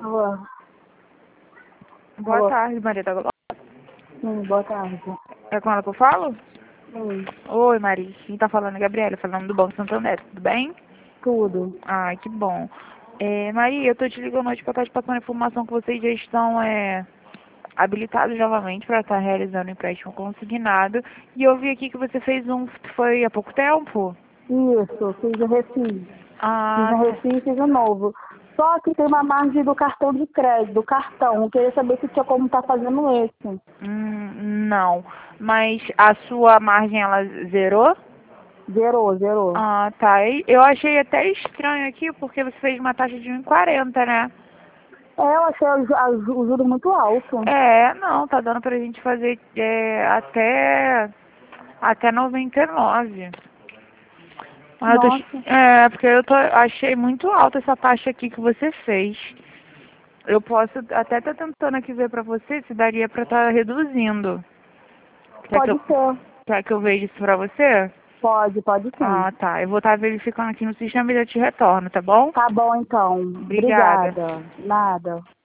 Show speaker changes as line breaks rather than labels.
Alô?
Boa
Alô?
tarde, Maria da Glória.
Sim, boa tarde.
É com ela que eu falo?
Sim,
Oi, Maria. Quem tá falando é a Gabriela, falando do Banco Santander. Tudo bem?
tudo.
Ai, que bom. Maria, eu tô te ligando hoje pra estar te passando a informação que vocês já estão habilitados novamente para estar realizando empréstimo consignado. E eu vi aqui que você fez foi há pouco tempo?
Isso, fiz o refis. Fiz
Ah,
um refis e fiz um novo. Só que tem uma margem do cartão de crédito, do cartão. Eu queria saber se tinha como estar fazendo esse.
não. Mas a sua margem, ela zerou?
Zerou, zerou.
Ah, tá. Eu achei até estranho aqui, porque você fez uma taxa de 1,40, né?
Eu achei o juro muito alto.
Não, tá dando pra gente fazer até 99. Ah,
Nossa,
porque achei muito alta essa taxa aqui que você fez. Eu posso até estar tentando aqui ver pra você se daria pra estar reduzindo. Quer que
pode
eu,
ser.
quer que eu veja isso pra você?
Pode sim.
Ah, tá. Eu vou estar verificando aqui no sistema e já te retorno, tá bom?
Tá bom então.
Obrigada.
Obrigada. Nada.